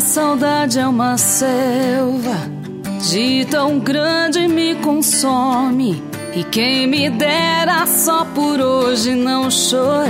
saudade é uma selva, de tão grande me consome. E quem me dera só por hoje não chorar.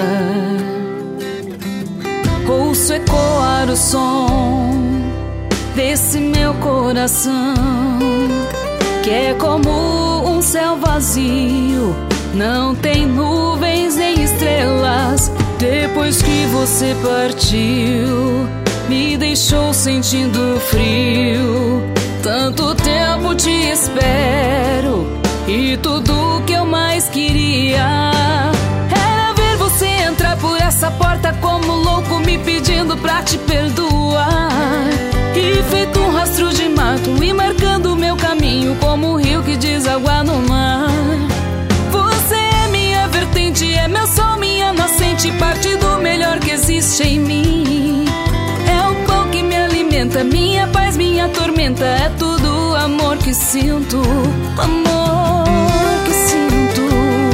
Ouço ecoar o som desse meu coração, que é como um céu vazio, não tem nuvens nem estrelas. Depois que você partiu, me deixou sentindo frio. Tanto tempo te espero, e tudo que eu mais queria era ver você entrar por essa porta como louco, me pedindo pra te perdoar. E feito um rastro de mato, e marcando o meu caminho como um rio que deságua no mar. Você é minha vertente, é meu sol, minha nascente, parte do melhor que existe em mim. É o pão que me alimenta, minha paz, minha tormenta. É tudo amor que sinto, amor que sinto.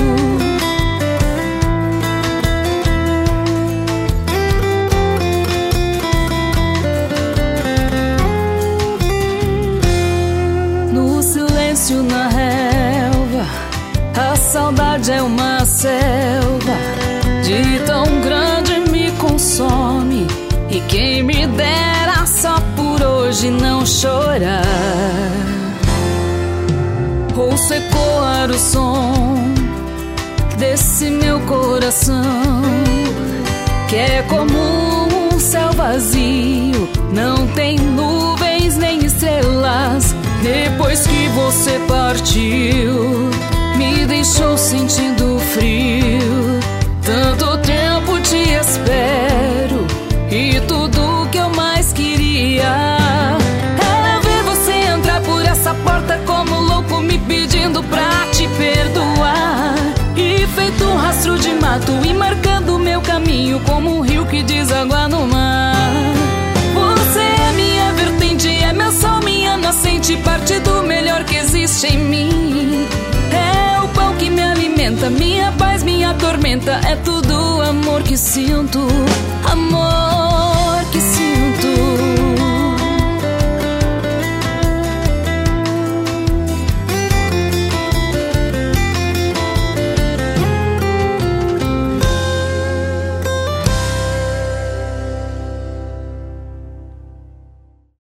No silêncio, na relva, a saudade é uma selva, de tão grande me consome. E quem me dera só por hoje não chorar. Ouço ecoar o som desse meu coração, que é como um céu vazio, não tem nuvens nem estrelas. Depois que você partiu, me deixou sentindo frio. Tanto tempo te espero, e tudo que eu mais queria era ver você entrar por essa porta como louco, me pedindo pra te perdoar. E feito um rastro de mato, e marcando o meu caminho como um rio que deságua no mar. Você é minha vertente, é meu sol, minha nascente, parte do melhor que existe em mim. É o pão que me alimenta, minha paz, minha tormenta. É tudo amor que sinto, amor